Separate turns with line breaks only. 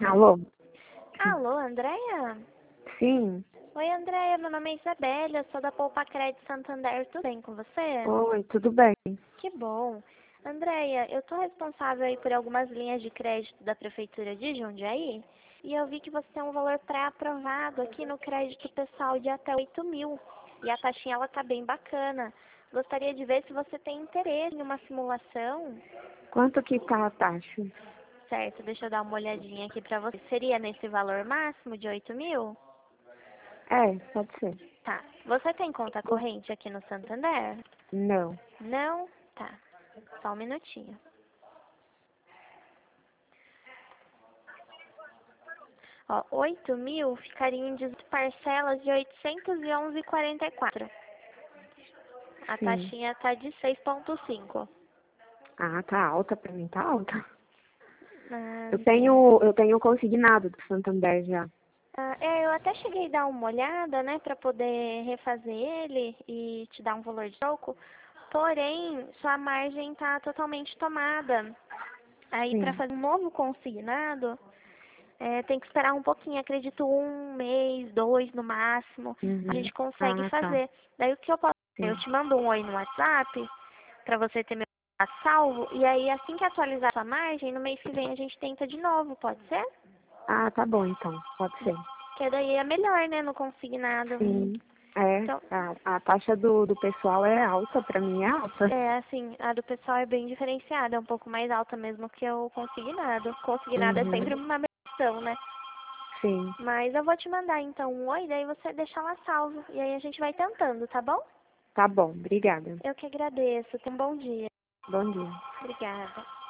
Alô?
Alô, Andréia?
Sim.
Oi, Andréia, meu nome é Isabela, eu sou da Poupa Crédito Santander, tudo bem com você?
Oi, tudo bem?
Que bom. Andréia, eu estou responsável aí por algumas linhas de crédito da Prefeitura de Jundiaí e eu vi que você tem um valor pré-aprovado aqui no crédito pessoal de até 8.000 e a taxinha ela tá bem bacana. Gostaria de ver se você tem interesse em uma simulação.
Quanto que tá a taxa?
Certo, deixa eu dar uma olhadinha aqui para você. Seria nesse valor máximo de 8.000?
É, pode ser.
Tá. Você tem conta corrente aqui no Santander?
Não.
Não? Tá. Só um minutinho. Ó, 8.000 ficaria em 18 parcelas de 811,44. A
Sim.
taxinha tá de 6,5.
Ah, tá alta pra mim, tá alta.
Ah,
Eu tenho consignado do Santander já.
eu até cheguei a dar uma olhada, né, para poder refazer ele e te dar um valor de troco. Porém, sua margem tá totalmente tomada. Aí, para
Sim.
fazer um novo consignado, tem que esperar um pouquinho, acredito 1 mês, 2 no máximo, a
Uhum.
gente consegue
Ah, tá.
fazer. Daí o que eu posso fazer? Eu
Sim.
te mando um oi no WhatsApp, para você ter meu contato salvo, e aí assim que atualizar a sua margem, no mês que vem a gente tenta de novo, pode ser?
Ah, tá bom então. Pode ser.
Que daí é melhor, né, no consignado.
Sim. É,
Então,
a taxa do pessoal é alta, pra mim é alta.
assim, a do pessoal é bem diferenciada, é um pouco mais alta mesmo que o consignado. Consignado é sempre
Uhum.
uma medição, né?
Sim.
Mas eu vou te mandar então um oi, daí você deixa lá salvo. E aí a gente vai tentando, tá bom?
Tá bom, obrigada.
Eu que agradeço. Tenha um bom dia.
Bom dia.
Obrigada.